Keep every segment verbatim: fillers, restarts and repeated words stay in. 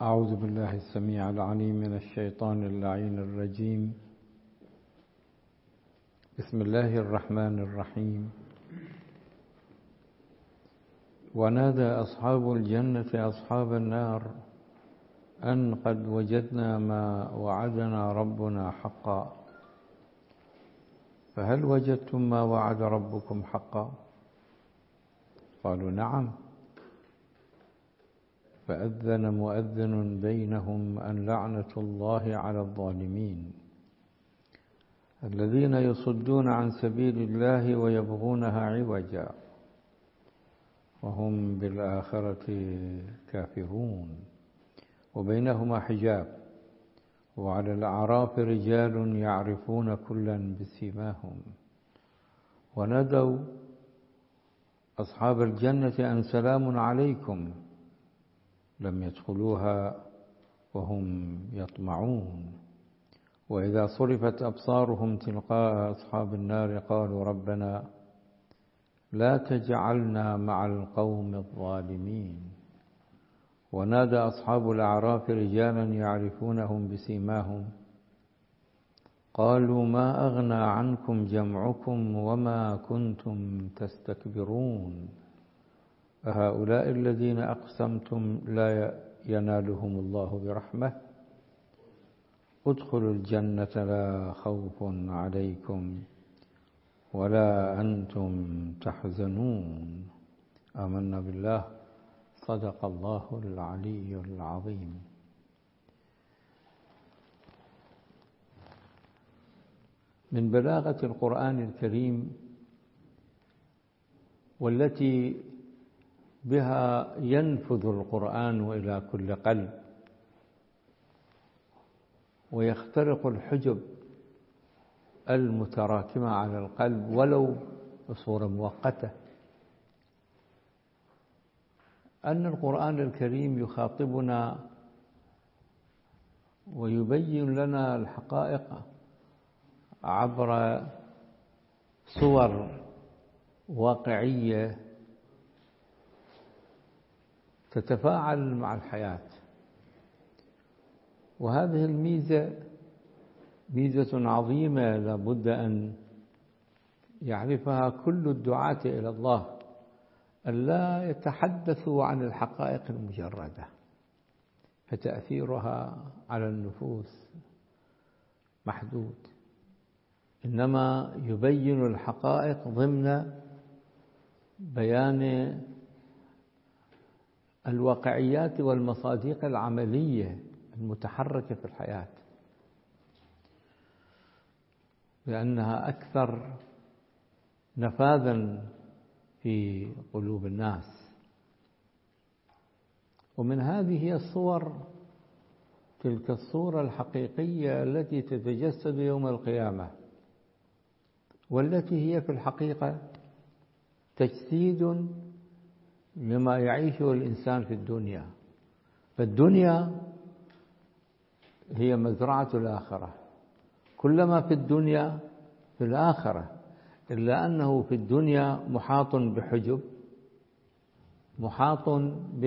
أعوذ بالله السميع العليم من الشيطان اللعين الرجيم. بسم الله الرحمن الرحيم. ونادى أصحاب الجنة أصحاب النار أن قد وجدنا ما وعدنا ربنا حقا فهل وجدتم ما وعد ربكم حقا؟ قالوا نعم. فأذن مؤذن بينهم أن لعنة الله على الظالمين الذين يصدون عن سبيل الله ويبغونها عوجا وهم بالآخرة كافرون وبينهما حجاب وعلى الأعراف رجال يعرفون كلا بسيماهم ونادوا أصحاب الجنة أن سلام عليكم لم يدخلوها وهم يطمعون وإذا صرفت أبصارهم تلقاء أصحاب النار قالوا ربنا لا تجعلنا مع القوم الظالمين. ونادى أصحاب الأعراف رجالا يعرفونهم بسيماهم قالوا ما أغنى عنكم جمعكم وما كنتم تستكبرون أهؤلاء الذين أقسمتم لا ينالهم الله برحمة ادخلوا الجنة لا خوف عليكم ولا أنتم تحزنون. آمنا بالله. صدق الله العلي العظيم. من بلاغة القرآن الكريم والتي بها ينفذ القرآن إلى كل قلب ويخترق الحجب المتراكمة على القلب ولو بصورة مؤقتة، أن القرآن الكريم يخاطبنا ويبين لنا الحقائق عبر صور واقعية تتفاعل مع الحياة. وهذه الميزة ميزة عظيمة لابد أن يعرفها كل الدعاة إلى الله، ألا يتحدثوا عن الحقائق المجردة فتأثيرها على النفوس محدود، إنما يبين الحقائق ضمن بيان الواقعيات والمصادق العملية المتحركة في الحياة، لأنها أكثر نفاذا في قلوب الناس. ومن هذه الصور تلك الصورة الحقيقية التي تتجسد يوم القيامة، والتي هي في الحقيقة تجسيد لما يعيشه الإنسان في الدنيا. فالدنيا هي مزرعة الآخرة، كلما في الدنيا في الآخرة، إلا أنه في الدنيا محاط بحجب، محاط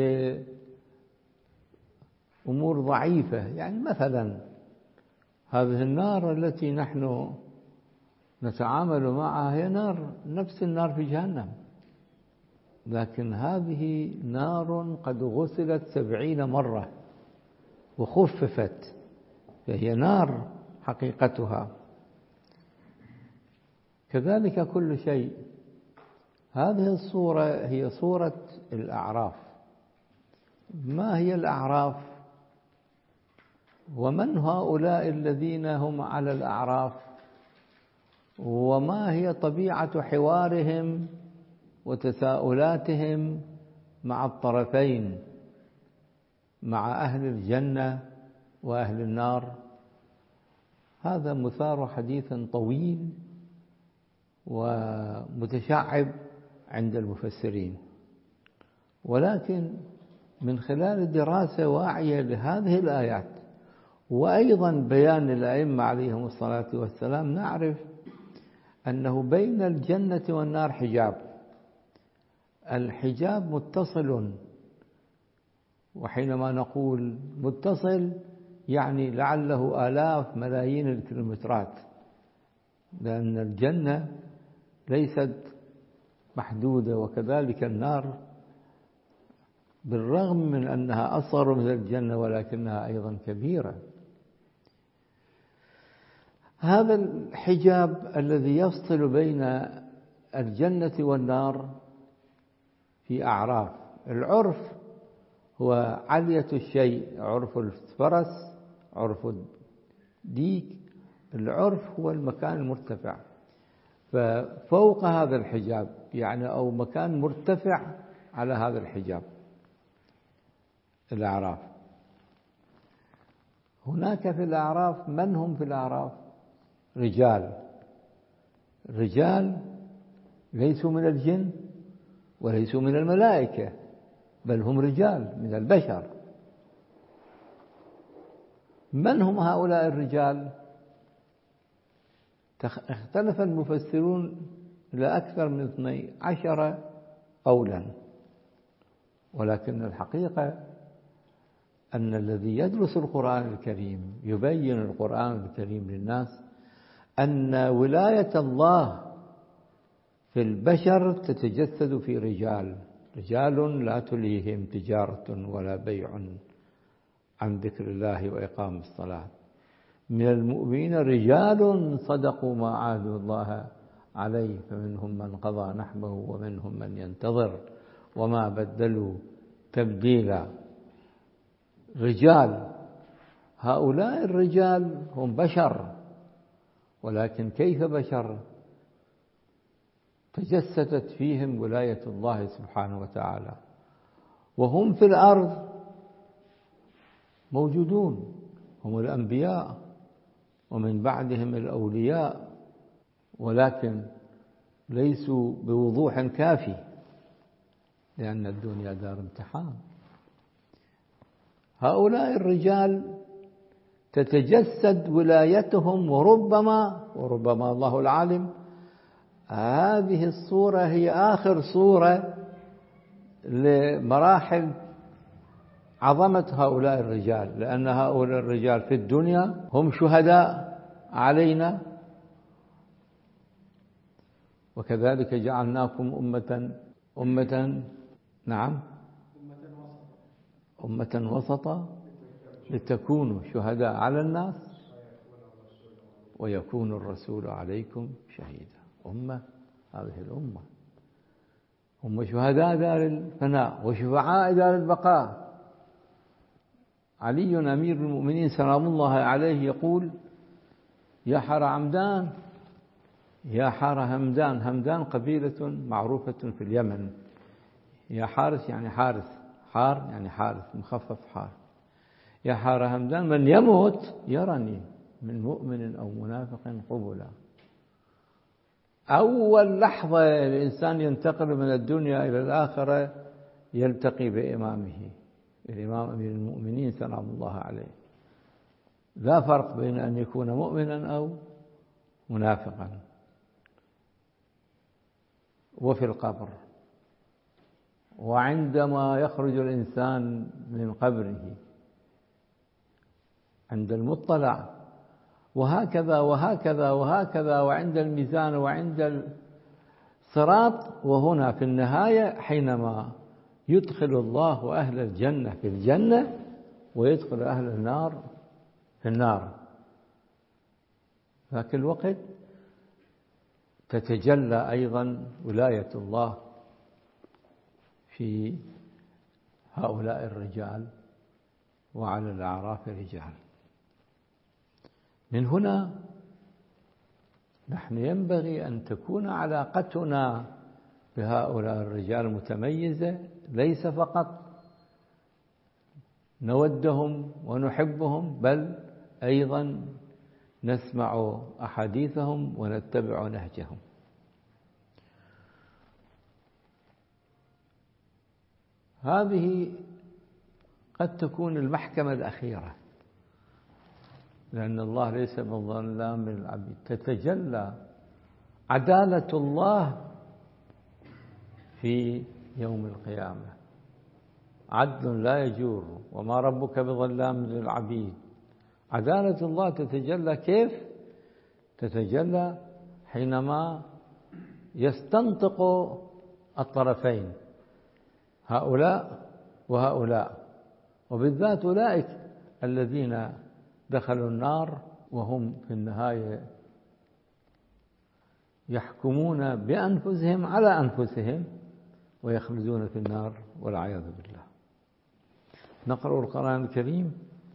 بأمور ضعيفة. يعني مثلا هذه النار التي نحن نتعامل معها هي نار نفس النار في جهنم، لكن هذه نار قد غسلت سبعين مرة وخففت، فهي نار حقيقتها. كذلك كل شيء. هذه الصورة هي صورة الأعراف. ما هي الأعراف؟ ومن هؤلاء الذين هم على الأعراف؟ وما هي طبيعة حوارهم وتساؤلاتهم مع الطرفين، مع أهل الجنة وأهل النار؟ هذا مثار حديث طويل ومتشعب عند المفسرين، ولكن من خلال دراسة واعية لهذه الآيات وأيضا بيان الأئمة عليهم الصلاة والسلام نعرف أنه بين الجنة والنار حجاب. الحجاب متصل وحينما نقول متصل يعني لعله آلاف ملايين الكيلومترات، لأن الجنة ليست محدودة، وكذلك النار بالرغم من أنها أصغر من الجنة ولكنها أيضا كبيرة. هذا الحجاب الذي يفصل بين الجنة والنار في أعراف. العرف هو علية الشيء، عرف الفرس، عرف الديك. العرف هو المكان المرتفع، ففوق هذا الحجاب يعني أو مكان مرتفع على هذا الحجاب الأعراف. هناك في الأعراف من هم في الأعراف؟ رجال. رجال ليسوا من الجن وليسوا من الملائكة، بل هم رجال من البشر. من هم هؤلاء الرجال؟ اختلف المفسرون إلى أكثر من اثني عشر قولا، ولكن الحقيقة أن الذي يدرس القرآن الكريم يبين القرآن الكريم للناس أن ولاية الله في البشر تتجسد في رجال، رجال لا تلهيهم تجارة ولا بيع عن ذكر الله وإقام الصلاة. من المؤمنين رجال صدقوا ما عاهدوا الله عليه، فمنهم من قضى نحبه ومنهم من ينتظر وما بدلوا تبديلا. رجال، هؤلاء الرجال هم بشر، ولكن كيف بشر؟ تجسدت فيهم ولاية الله سبحانه وتعالى، وهم في الأرض موجودون، هم الأنبياء ومن بعدهم الأولياء، ولكن ليسوا بوضوح كافي، لأن الدنيا دار امتحان. هؤلاء الرجال تتجسد ولايتهم، وربما وربما الله العالم هذه الصورة هي آخر صورة لمراحل عظمة هؤلاء الرجال، لأن هؤلاء الرجال في الدنيا هم شهداء علينا، وكذلك جعلناكم أمة أمة نعم أمة وسطا لتكونوا شهداء على الناس ويكون الرسول عليكم شهيدا. أمة، هذه الأمة هم شهداء دار الفناء وشفعاء دار البقاء. علي أمير المؤمنين سلام الله عليه يقول: يا حار عمدان، يا حار همدان. همدان قبيلة معروفة في اليمن. يا حارس يعني حارس، حار يعني حارس مخفف حار. يا حار همدان، من يموت يرني من مؤمن أو منافق قبلا. أول لحظة الإنسان ينتقل من الدنيا إلى الآخرة يلتقي بإمامه، الإمام أمير المؤمنين سلام الله عليه. لا فرق بين أن يكون مؤمنا أو منافقا. وفي القبر، وعندما يخرج الإنسان من قبره، عند المطلع، وهكذا وهكذا وهكذا، وعند الميزان وعند الصراط، وهنا في النهاية حينما يدخل الله أهل الجنة في الجنة ويدخل أهل النار في النار. ذاك الوقت تتجلى أيضا ولاية الله في هؤلاء الرجال، وعلى الأعراف رجال. من هنا نحن ينبغي أن تكون علاقتنا بهؤلاء الرجال متميزة، ليس فقط نودهم ونحبهم، بل أيضا نسمع أحاديثهم ونتبع نهجهم. هذه قد تكون المحكمة الأخيرة، لأن الله ليس بظلام للعبيد. تتجلى عدالة الله في يوم القيامة، عدل لا يجور، وما ربك بظلام للعبيد. عدالة الله تتجلى كيف؟ تتجلى حينما يستنطق الطرفين، هؤلاء وهؤلاء، وبالذات أولئك الذين دخلوا النار وهم في النهاية يحكمون بأنفسهم على أنفسهم ويخلدون في النار والعياذ بالله. نقرأ القرآن الكريم: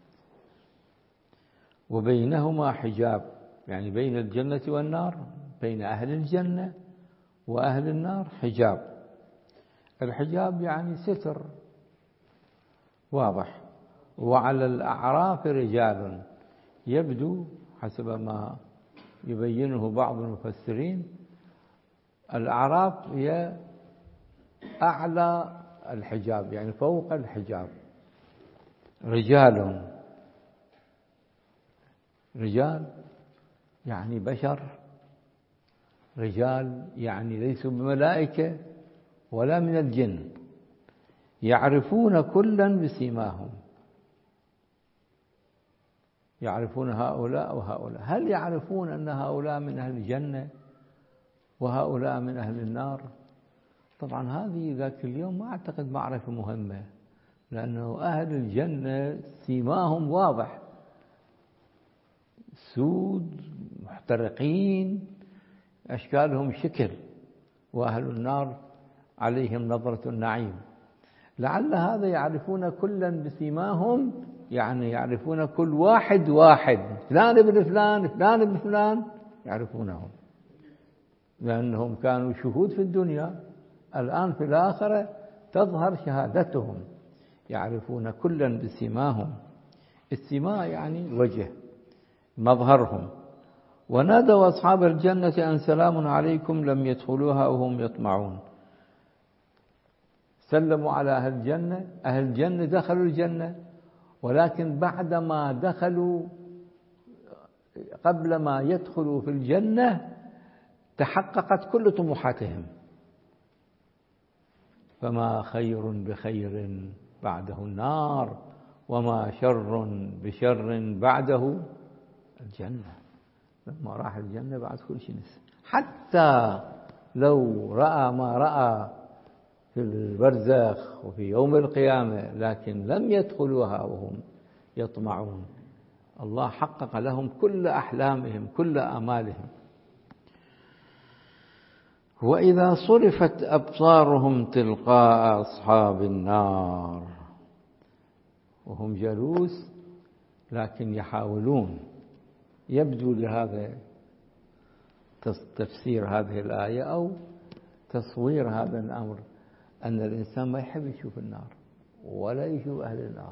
وبينهما حجاب، يعني بين الجنة والنار، بين أهل الجنة وأهل النار حجاب. الحجاب يعني ستر واضح. وعلى الأعراف رجال، يبدو حسب ما يبينه بعض المفسرين الأعراف هي أعلى الحجاب، يعني فوق الحجاب. رجال، رجال يعني بشر، رجال يعني ليسوا بملائكة ولا من الجن، يعرفون كلا بسيماهم، يعرفون هؤلاء وهؤلاء. هل يعرفون أن هؤلاء من أهل الجنة وهؤلاء من أهل النار؟ طبعا هذه ذاك اليوم ما أعتقد معرفة مهمة، لأنه أهل الجنة سيماهم واضح، سود محترقين أشكالهم شكل، وأهل النار عليهم نظرة النعيم. لعل هذا يعرفون كلا بسيماهم، يعني يعرفون كل واحد واحد، فلان ابن فلان، فلان ابن فلان، يعرفونهم لأنهم كانوا شهود في الدنيا. الآن في الآخرة تظهر شهادتهم، يعرفون كلا بسيماهم. السماء يعني الوجه، مظهرهم. ونادوا أصحاب الجنة أن سلام عليكم لم يدخلوها وهم يطمعون. سلموا على أهل الجنة، أهل الجنة دخلوا الجنة، ولكن بعدما دخلوا قبل ما يدخلوا في الجنة تحققت كل طموحاتهم. فما خير بخير بعده النار، وما شر بشر بعده الجنة. لما راح الجنة بعد كل شيء نسي، حتى لو رأى ما رأى في البرزخ وفي يوم القيامة، لكن لم يدخلوها وهم يطمعون. الله حقق لهم كل أحلامهم، كل آمالهم. وإذا صرفت أبصارهم تلقاء أصحاب النار، وهم جلوس لكن يحاولون. يبدو لهذا تفسير هذه الآية أو تصوير هذا الأمر أن الإنسان ما يحب يشوف النار ولا يشوف أهل النار.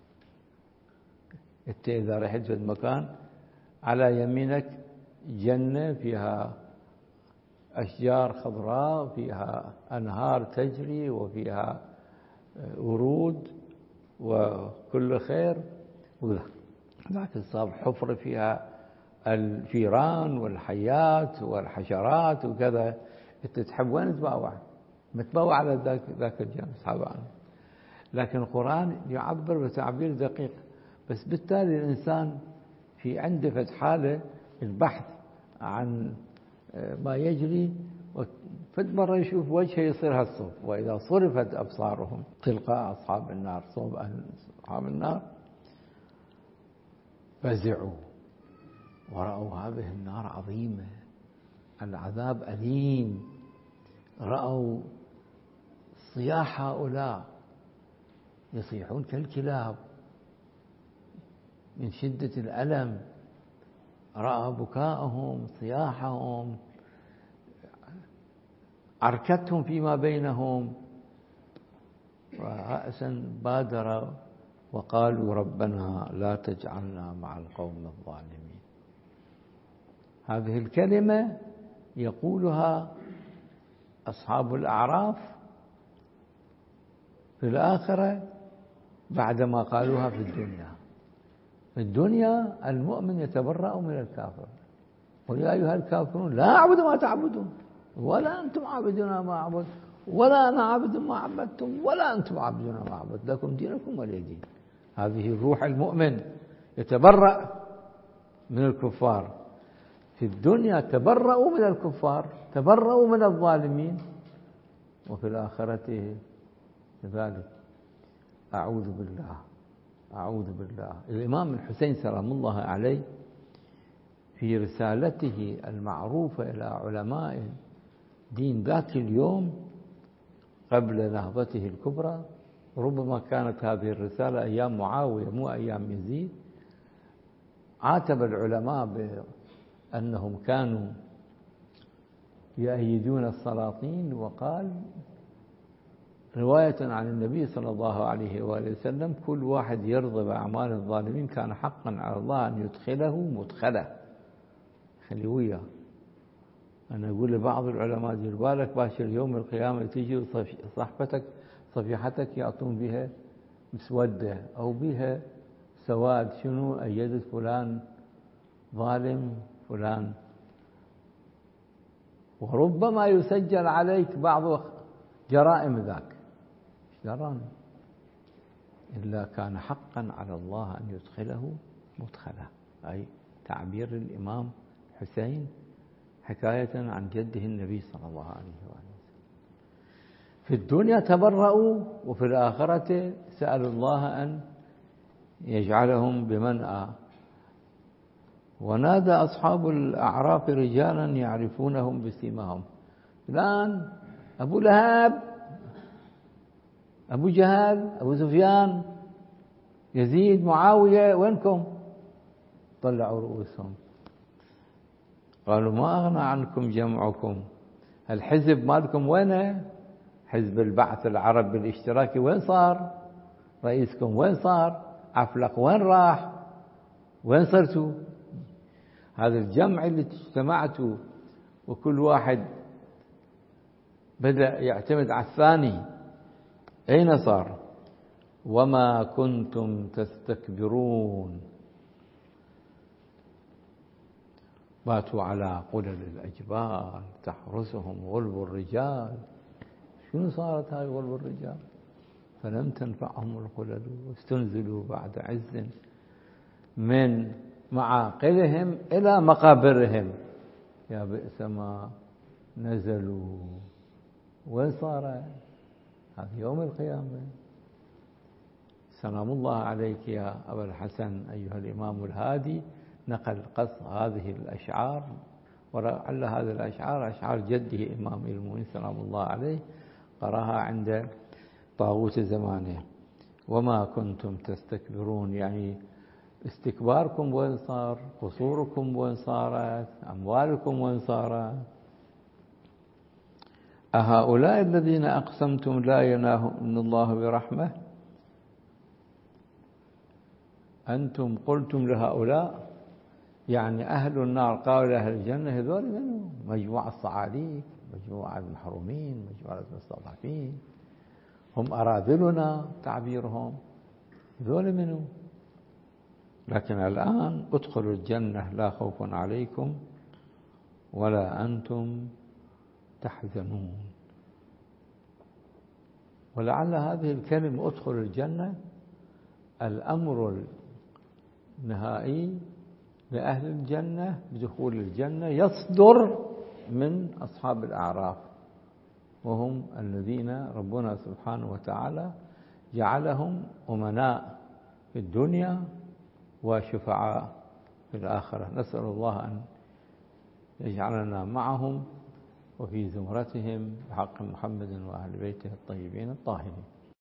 أنت إذا رحت في المكان على يمينك جنة فيها أشجار خضراء، فيها أنهار تجري، وفيها ورود وكل خير، ولكن صار حفر فيها الفيران والحيات والحشرات وكذا. أنت تحب وين تباوع؟ متبوع على ذاك ذاك الجنة طبعا. لكن القرآن يعبر بتعبير دقيق، بس بالتالي الإنسان في عنده فد حالة البحث عن ما يجري، فد مرة يشوف وجهه يصير هالصوب. وإذا صرفت أبصارهم تلقاء أصحاب النار، صوب أهل أصحاب النار، فزعوا ورأوا هذه النار عظيمة، العذاب أليم. رأوا صياح هؤلاء يصيحون كالكلاب من شدة الألم. رأى بكاءهم، صياحهم، عركتهم فيما بينهم، ورأسا بادر وقالوا ربنا لا تجعلنا مع القوم الظالمين. هذه الكلمة يقولها أصحاب الأعراف في الآخرة بعدما قالوها في الدنيا. في الدنيا المؤمن يتبرأ من الكافر، قل يا أيها الكافرون لا أعبد ما تعبدون ولا أنتم عابدون ما أعبد ولا أنا عبد ما عبدتم ولا أنتم عبدون ما عبدت، لكم دينكم ولي دين. هذه الروح المؤمن يتبرأ من الكفار في الدنيا، تبرأوا من الكفار، تبرأوا من الظالمين، وفي الآخرة كذلك. أعوذ بالله أعوذ بالله. الإمام الحسين سلام الله عليه في رسالته المعروفة إلى علماء دين ذاك اليوم قبل نهضته الكبرى، ربما كانت هذه الرسالة أيام معاوية مو أيام يزيد، عاتب العلماء بأنهم كانوا يؤيدون السلاطين، وقال رواية عن النبي صلى الله عليه وآله وسلم: كل واحد يرضى بأعمال الظالمين كان حقا على الله أن يدخله مدخله. خلي وياه. أنا أقول لبعض العلماء: دير بالك باشر يوم القيامة تيجي صحفتك صفيحتك يعطون بها مسودة أو بها سواد، شنو؟ أيدت فلان ظالم فلان، وربما يسجل عليك بعض جرائم ذاك. ايش دراني؟ إلا كان حقا على الله أن يدخله مدخله. أي تعبير الإمام حسين حكاية عن جده النبي صلى الله عليه وآله وسلم. في الدنيا تبرأوا، وفي الآخرة سألوا الله أن يجعلهم بمنأى. ونادى أصحاب الأعراف رجالا يعرفونهم بسيماهم. الآن أبو لهب، أبو جهل، أبو سفيان، يزيد، معاوية، وينكم؟ طلعوا رؤوسهم قالوا: ما أغنى عنكم جمعكم. الحزب مالكم وينه؟ حزب البعث العربي الاشتراكي وين صار؟ رئيسكم وين صار؟ عفلق وين راح؟ وين صرتوا؟ هذا الجمع اللي اجتمعتوا وكل واحد بدأ يعتمد على الثاني، أين صار؟ وما كنتم تستكبرون. باتوا على قلل الأجبال تحرسهم غلب الرجال. شنو صارت هاي غلب الرجال؟ فلم تنفعهم القلل واستنزلوا بعد عز من معاقلهم إلى مقابرهم. يا بئس ما نزلوا. وين صار؟ هذا يوم القيامة. سلام الله عليك يا أبا الحسن أيها الإمام الهادي، نقل قص هذه الأشعار، ولعل هذه الأشعار أشعار جده إمام المؤمنين سلام الله عليه، قراها عند طاغوت زمانه. وما كنتم تستكبرون، يعني استكباركم وين صار؟ قصوركم وين صارت؟ أموالكم وين صارت؟ أهؤلاء الذين أقسمتم لا ينالهم الله برحمة؟ أنتم قلتم لهؤلاء، يعني أهل النار قالوا لأهل الجنة: هذول منو؟ مجموعة الصعاليك، مجموعة المحرومين، مجموعة المستضعفين، هم أراذلنا تعبيرهم، هذول منو؟ لكن الآن ادخلوا الجنة لا خوف عليكم ولا أنتم تحزنون. ولعل هذه الكلمة ادخلوا الجنة الأمر النهائي لأهل الجنة بدخول الجنة يصدر من أصحاب الأعراف، وهم الذين ربنا سبحانه وتعالى جعلهم أمناء في الدنيا وشفعاء في الآخرة. نسأل الله أن يجعلنا معهم وفي زمرتهم بحق محمد وأهل بيته الطيبين الطاهرين.